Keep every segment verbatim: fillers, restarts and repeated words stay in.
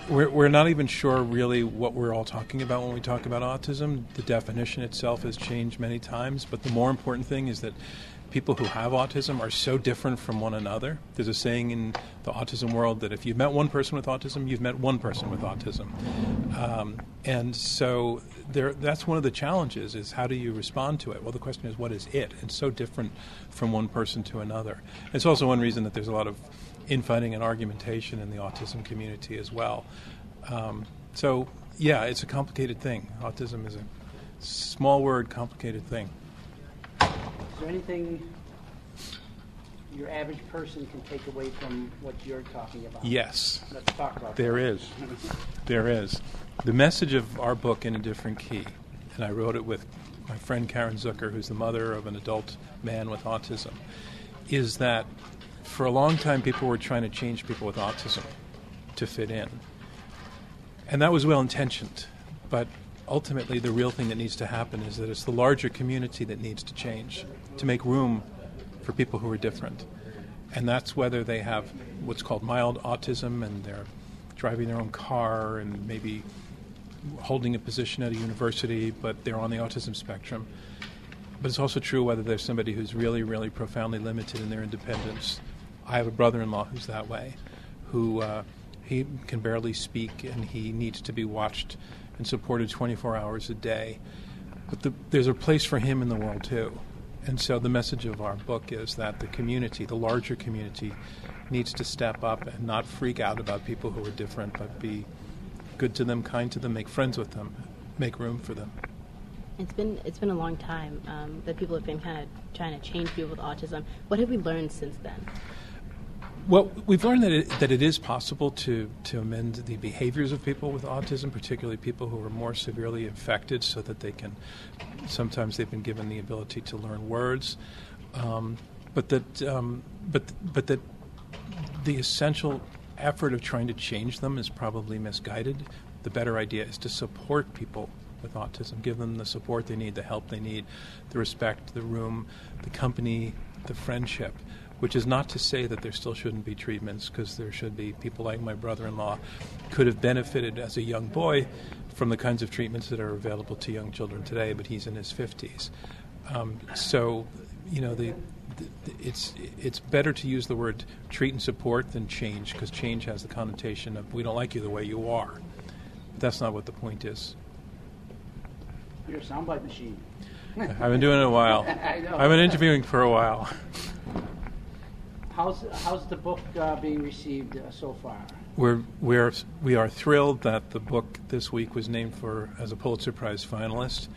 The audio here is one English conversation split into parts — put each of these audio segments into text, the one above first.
we're, we're not even sure really what we're all talking about when we talk about autism. The definition itself has changed many times, but the more important thing is that people who have autism are so different from one another. There's a saying in the autism world that if you've met one person with autism, you've met one person with autism. Um, and so there, that's one of the challenges, is how do you respond to it? Well, the question is, what is it? It's so different from one person to another. It's also one reason that there's a lot of infighting and argumentation in the autism community as well. Um, so, yeah, it's a complicated thing. Autism is a small word, complicated thing. Is there anything your average person can take away from what you're talking about? Yes. Let's talk about there that. is. There is. The message of our book, In a Different Key, and I wrote it with my friend Karen Zucker, who's the mother of an adult man with autism, is that for a long time people were trying to change people with autism to fit in. And that was well-intentioned, but ultimately the real thing that needs to happen is that it's the larger community that needs to change to make room for people who are different. And that's whether they have what's called mild autism and they're driving their own car and maybe holding a position at a university, but they're on the autism spectrum. But it's also true whether there's somebody who's really, really profoundly limited in their independence. I have a brother-in-law who's that way, who uh, he can barely speak and he needs to be watched and supported twenty-four hours a day. But the, there's a place for him in the world too. And so the message of our book is that the community, the larger community, needs to step up and not freak out about people who are different, but be good to them, kind to them, make friends with them, make room for them. It's been it's been a long time um, that people have been kind of trying to change people with autism. What have we learned since then? Well, we've learned that it, that it is possible to, to amend the behaviors of people with autism, particularly people who are more severely affected, so that they can, sometimes they've been given the ability to learn words, um, but that um, but but that the essential effort of trying to change them is probably misguided. The better idea is to support people with autism, give them the support they need, the help they need, the respect, the room, the company, the friendship. Which is not to say that there still shouldn't be treatments, because there should be. People like my brother-in-law could have benefited as a young boy from the kinds of treatments that are available to young children today, but he's in his fifties. Um, so, you know, the, the, it's it's better to use the word treat and support than change, because change has the connotation of we don't like you the way you are. But that's not what the point is. You're a soundbite machine. I've been doing it a while. I know. I've been interviewing for a while. How's how's the book uh, being received uh, so far? We're we're we are thrilled that the book this week was named for as a Pulitzer Prize finalist,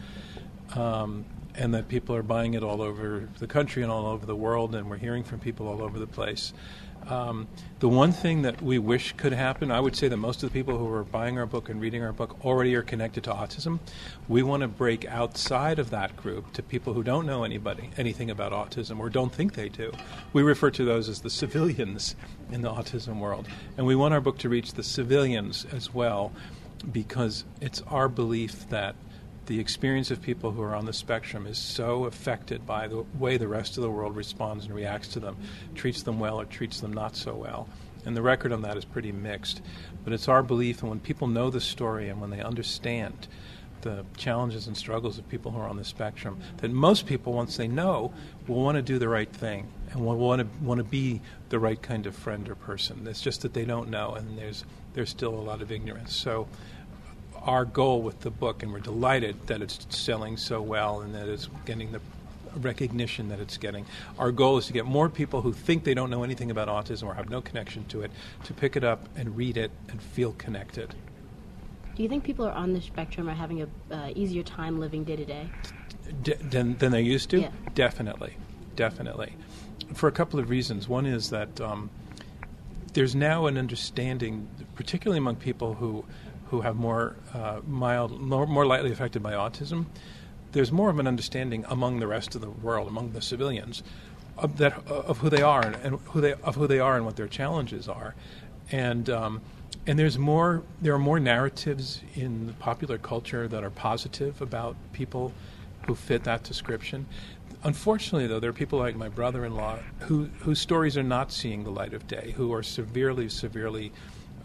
um, and that people are buying it all over the country and all over the world, and we're hearing from people all over the place. Um, the one thing that we wish could happen, I would say that most of the people who are buying our book and reading our book already are connected to autism. We want to break outside of that group to people who don't know anybody, anything about autism, or don't think they do. We refer to those as the civilians in the autism world. And we want our book to reach the civilians as well, because it's our belief that the experience of people who are on the spectrum is so affected by the way the rest of the world responds and reacts to them, treats them well or treats them not so well. And the record on that is pretty mixed. But it's our belief, and when people know the story and when they understand the challenges and struggles of people who are on the spectrum, that most people, once they know, will want to do the right thing and will want to want to be the right kind of friend or person. It's just that they don't know, and there's there's still a lot of ignorance. So our goal with the book, and we're delighted that it's selling so well and that it's getting the recognition that it's getting. Our goal is to get more people who think they don't know anything about autism or have no connection to it to pick it up and read it and feel connected. Do you think people are on the spectrum are having a uh, easier time living day to day? D- than, than they used to? Yeah. Definitely. Definitely. For a couple of reasons. One is that um, there's now an understanding, particularly among people who who have more uh, mild, more, more lightly affected by autism, there's more of an understanding among the rest of the world, among the civilians, of that of who they are and, and who they of who they are and what their challenges are, and um, and there's more there are more narratives in the popular culture that are positive about people who fit that description. Unfortunately, though, there are people like my brother-in-law who whose stories are not seeing the light of day, who are severely, severely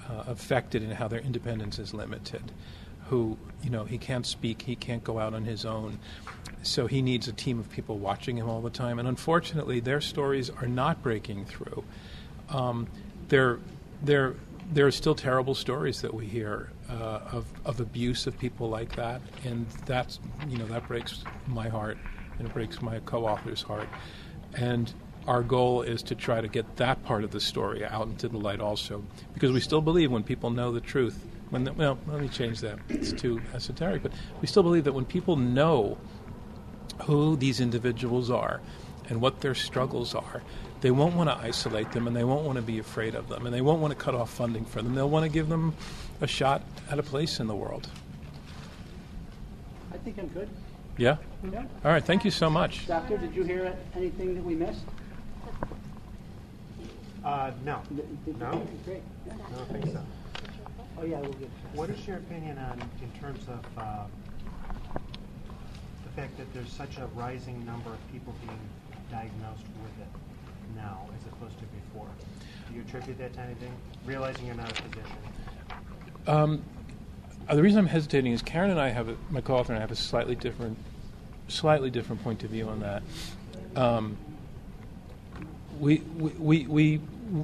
uh, affected in how their independence is limited, who, you know, he can't speak, he can't go out on his own, so he needs a team of people watching him all the time. And unfortunately, their stories are not breaking through. Um, they're, they're, there are still terrible stories that we hear uh, of, of abuse of people like that, and that's, you know, that breaks my heart, and it breaks my co-author's heart. And our goal is to try to get that part of the story out into the light also, because we still believe when people know the truth, when the, well, let me change that, it's too esoteric, but we still believe that when people know who these individuals are and what their struggles are, they won't want to isolate them, and they won't want to be afraid of them, and they won't want to cut off funding for them. They'll want to give them a shot at a place in the world. I think I'm good. Yeah? Yeah. All right, thank you so much. Doctor, did you hear anything that we missed? Uh, no. Did- did- No? Great. Yeah. I don't think so. Oh, yeah, we'll get. What is your opinion on, in terms of uh, the fact that there's such a rising number of people being diagnosed with it now as opposed to before? Do you attribute that to anything? Realizing you're not a physician. Um, uh, the reason I'm hesitating is Karen and I have, a, my co-author and I have a slightly different, slightly different point of view on that. Um, we, we, we, we,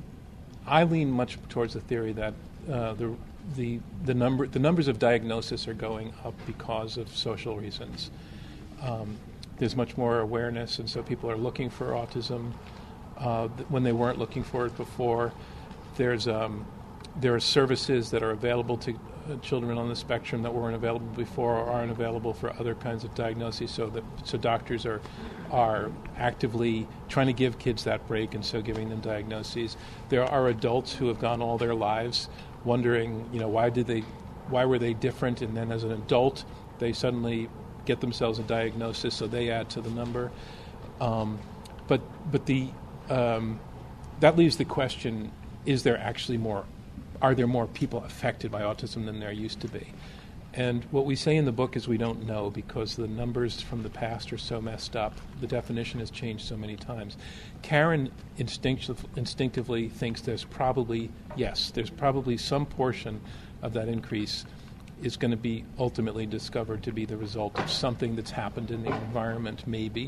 I lean much towards the theory that uh, the, the, the number, the numbers of diagnosis are going up because of social reasons. Um, there's much more awareness, and so people are looking for autism uh, th- when they weren't looking for it before. There's um, there are services that are available to uh, children on the spectrum that weren't available before or aren't available for other kinds of diagnoses. So that so doctors are are actively trying to give kids that break, and so giving them diagnoses. There are adults who have gone all their lives wondering, you know, why did they, why were they different, and then as an adult they suddenly get themselves a diagnosis, so they add to the number. Um, but but the um, that leaves the question: is there actually more? Are there more people affected by autism than there used to be? And what we say in the book is we don't know, because the numbers from the past are so messed up. The definition has changed so many times. Karen instinctive, instinctively thinks there's probably, yes, there's probably some portion of that increase is going to be ultimately discovered to be the result of something that's happened in the environment, maybe,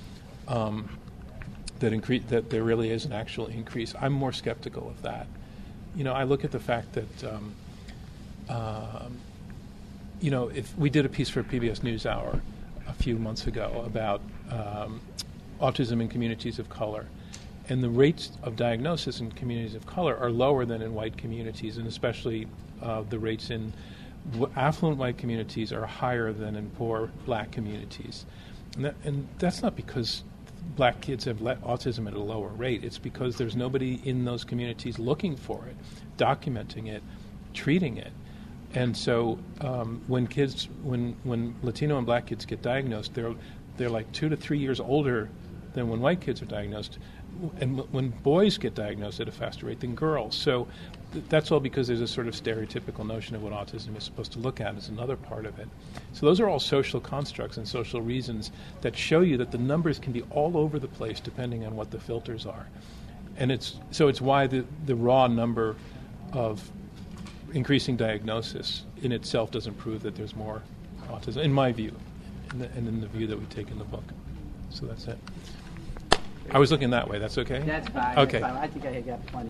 um, that, incre- that there really is an actual increase. I'm more skeptical of that. You know, I look at the fact that, um, uh, you know, if we did a piece for P B S NewsHour a few months ago about um, autism in communities of color, and the rates of diagnosis in communities of color are lower than in white communities, and especially uh, the rates in affluent white communities are higher than in poor black communities. And, that, and that's not because black kids have let autism at a lower rate. It's because there's nobody in those communities looking for it, documenting it, treating it. And so um, when kids, when, when Latino and black kids get diagnosed, they're, they're like two to three years older than when white kids are diagnosed. And w- when boys get diagnosed at a faster rate than girls. So th- that's all because there's a sort of stereotypical notion of what autism is supposed to look at as another part of it. So those are all social constructs and social reasons that show you that the numbers can be all over the place depending on what the filters are. And it's so it's why the, the raw number of increasing diagnosis in itself doesn't prove that there's more autism, in my view, and, the, and in the view that we take in the book. So that's it. I was looking that way. That's okay? That's fine. Okay. That's fine. I think I got plenty.